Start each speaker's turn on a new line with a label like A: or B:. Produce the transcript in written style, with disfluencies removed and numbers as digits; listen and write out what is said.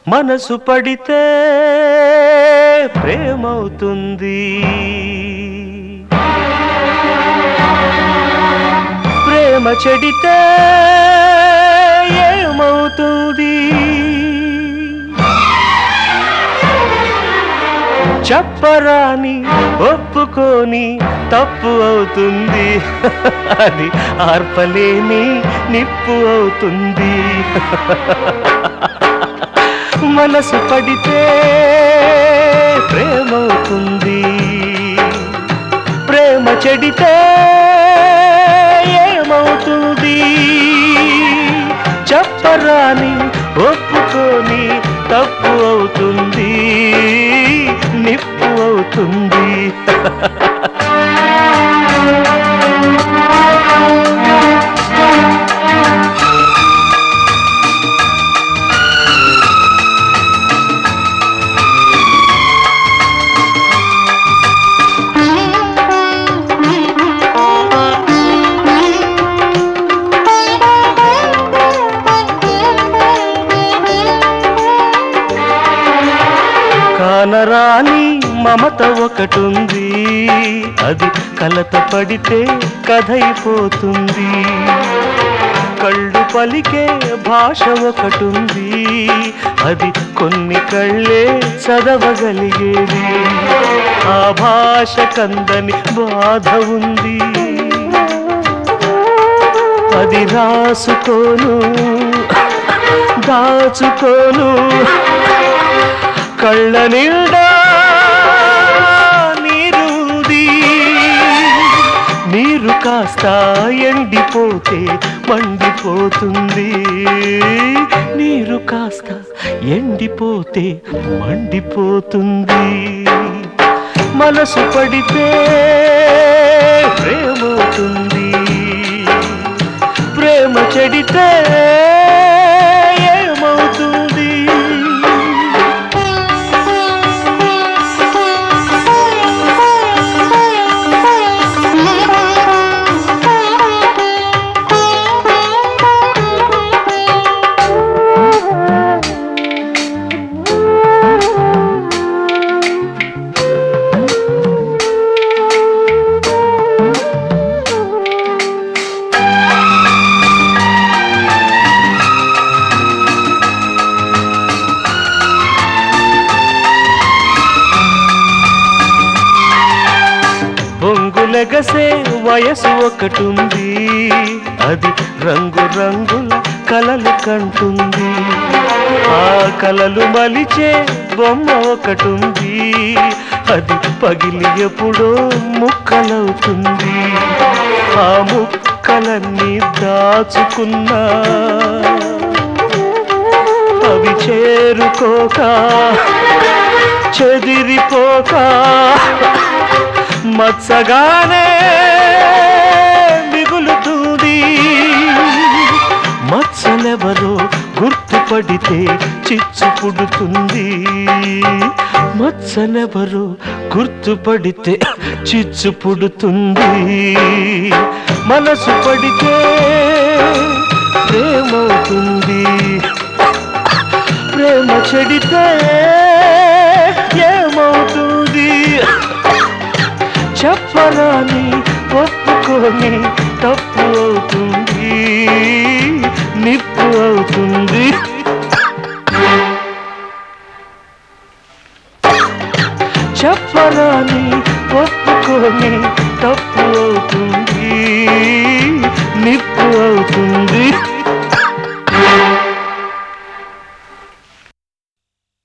A: మనసు పడితే ప్రేమవుతుంది, ప్రేమ చెడితే ఏమవుతుంది? చెప్పరాని ఒప్పుకొని తప్పు అవుతుంది, అది ఆర్పలేని నిప్పు అవుతుంది. మనసు పడితే ప్రేమవుతుంది, ప్రేమ చెడితే ఏమవుతుంది? చెప్పరాని ఒప్పుకొని తప్పు అవుతుంది, నిప్పు అవుతుంది. కానరాని మమత ఒకటుంది, అది కలత పడితే కథైపోతుంది. కళ్ళు పలికే భాష ఒకటుంది, అది కొన్ని కళ్ళే చదవగలిగేది. ఆ భాష కందని బాధ ఉంది, అది రాసుకోను దాచుకోను. కళ్ళ నిండా నీరుంది, నీరు కాస్త ఎండిపోతే మండిపోతుంది. నీరు కాస్త ఎండిపోతే మండిపోతుంది. మనసు పడితే ప్రేమవుతుంది, ప్రేమ చెడితే ఏమవుతుంది? పొంగులెగసే వయసు ఒకటుంది, అది రంగు రంగుల కలలు కంటుంది. ఆ కలలు మలిచే బొమ్మ ఒకటుంది, అది పగిలి ఎప్పుడో ముక్కలవుతుంది. ఆ ముక్కలన్నీ దాచుకున్నా అవి చేరుకోక చెదిరిపోక మచ్చగానే మిగులుతుంది. మచ్చలెవరో గుర్తుపడితే చిచ్చు పుడుతుంది, మచ్చలెవరో గుర్తుపడితే చిచ్చు పుడుతుంది. మనసు పడితే ప్రేమవుతుంది, ప్రేమ చెడితే ఏమవుతుంది? చెప్పరాని ఒప్పుకొని తప్పు అవుతుంది, నిప్పు అవుతుంది. చెప్పరాని ఒప్పుకొని తప్పు